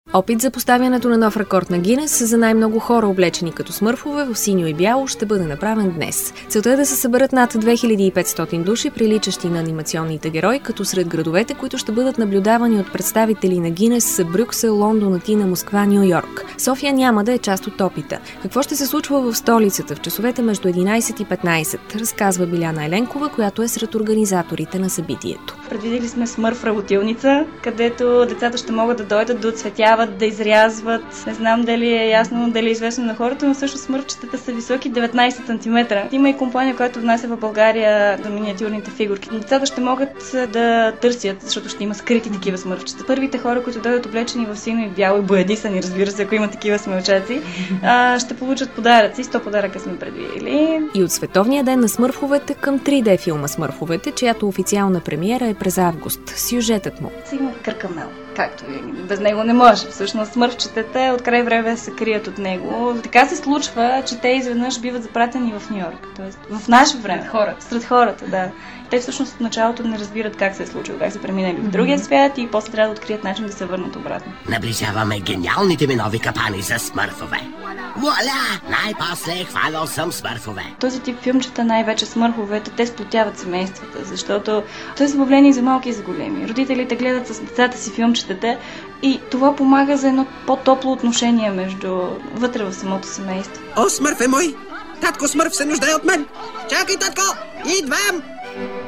Опит за поставянето на нов рекорд на Гинес за най-много хора, облечени като смърфове в синьо и бяло, ще бъде направен днес. Целта е да се съберат над 2500 души, приличащи на анимационните герои, като сред градовете, които ще бъдат наблюдавани от представители на Гинес, са Брюксел, Лондон, Атина, Москва, Ню-Йорк. София няма да е част от опита. Какво ще се случва в столицата в часовете между 11 и 15, разказва Биляна Еленкова, която е сред организаторите на събитието. Предвидели сме смърф работилница, където децата ще могат да дойдат да оцветяват, да изрязват. Не знам дали е ясно, дали е известно на хората, но също смърфчетата са високи 19 см. Има и компания, която внася в България до миниатюрните фигурки. Децата ще могат да търсят, защото ще има скрити такива смърфчета. Първите хора, които дойдат облечени в сино и бяло и боядисани, разбира се, ако има такива смелчаци, ще получат подаръци. 100 подаръка сме предвидели. И от Световния ден на смърфовете към 3D филма Смърфовете, чиято официална премиера е през август. Сюжетът му. Има Къркамел, както винаги. Без него не може. Всъщност смърфчетата от край време се крият от него. Така се случва, че те изведнъж биват запратени в Ню-Йорк. Тоест в наше време. Сред хората, да. Те всъщност в началото не разбират как се е случило, как са преминали в другия свят и после трябва да открият начин да се върнат обратно. Наближаваме гениалните ми нови капани за смърфове. Вуаля! Най-после хванал съм смърфове. Този тип филмчета, най-вече смърфовете, те сплотяват семействата, защото то е забавление за малки и за големи. Родителите гледат с децата си филмчетата и това помага за едно по-топло отношение вътре в самото семейство. О, Смърф е мой! Татко Смърф се нуждае от мен! Чакай, татко! Идвам!